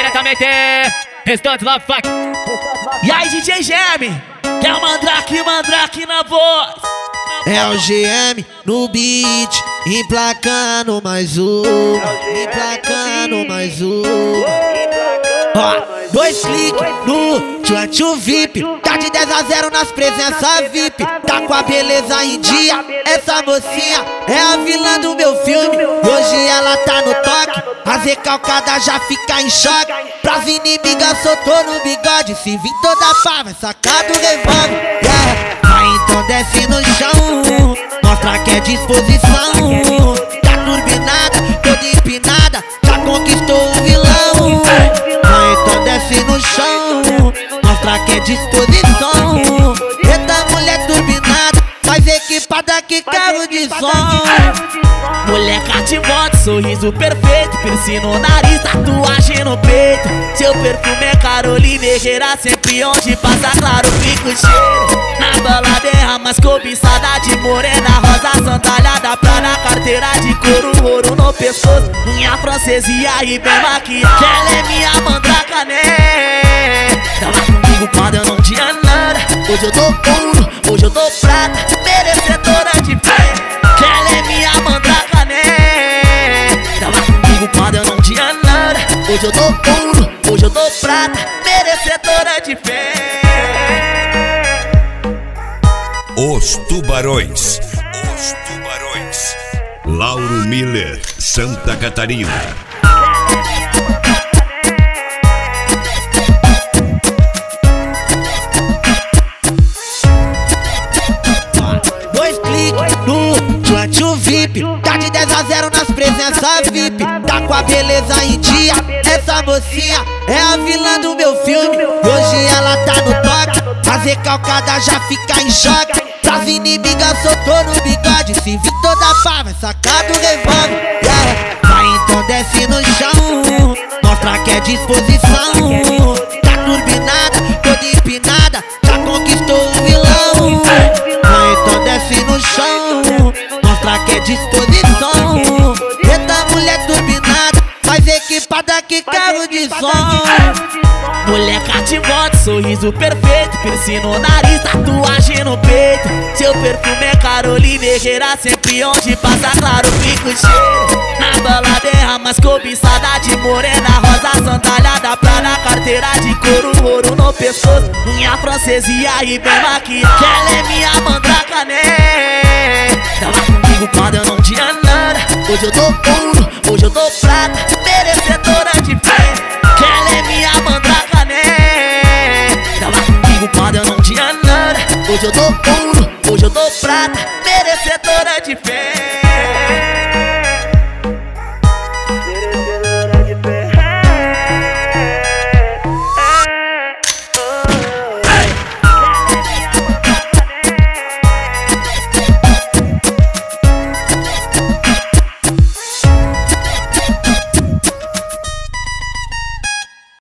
diretamente Restante Love Fuck. E aí, DJ GM, que é o Mandrake na voz. É o GM no beat, emplacando mais um, emplacando mais um. Ó, 2 cliques no Tchantchu VIP. Tá de 10 a 0 nas presenças VIP. Tá com a beleza em dia. Essa mocinha é a vilã do meu filme. Hoje ela tá no toque, as recalcadas já fica em choque. Pras inimigas soltou no bigode. Se vir toda pá, vai sacar do revólver. Yeah. Vai então desce no chão, mostra que é disposição. Tá turbinada, toda empinada, já conquistou o vilão. Vai então desce no chão, mostra que é disposição. Eita mulher turbinada, mais equipada que carro de som. Mulher cativante, sorriso perfeito, piercing no nariz, tatuagem no peito. Seu perfume é Carolina Herrera, sempre onde passa claro fica o cheiro. Na balada é a mais cobiçada de morena, rosa sandália pra na carteira de couro, ouro no pescoço, unha francesa e bem maquiada. Ela é minha mandraca, né? Tava comigo quando eu não tinha nada. Hoje eu dou ouro, hoje eu dou prata, merecedora de fé. Ela é minha mandraca, né? Tava comigo quando eu não tinha nada. Hoje eu dou ouro, hoje eu dou prata, merecedora de fé. Os Tubarões. Lauro Miller, Santa Catarina. No Tchantchu VIP, tá de 10 a 0 nas presenças VIP. Tá com a beleza em dia, essa mocinha é a vilã do meu filme. Hoje ela tá no toque, as recalcadas já fica em choque. Pras inimigas soltou no bigode, se vir toda pá, vai sacar do revólver. Yeah. Vai então desce no chão, mostra que é disposição. Tá turbinada, toda empinada, já conquistou o vilão. Vai então desce no chão, mostra que é disposição. Eita mulher turbinada, mais equipada que carro de som. Mulher cativante, sorriso perfeito, piercing no nariz, tatuagem no peito. Seu perfume é Carolina Herrera, sempre onde passa claro fica o cheiro. Na balada é a mais cobiçada de morena, rosa sandália pra na carteira de couro, ouro no pescoço, unha francesa e bem maquiada. Ela é minha mandraca, né? Tava comigo quando eu não tinha nada. Hoje eu dou ouro, hoje eu dou prata, merecedora de fé. Ela é minha mandraca, né? Tava comigo quando eu não tinha nada. Hoje eu dou ouro, hoje eu dou prata, merecedora de fé.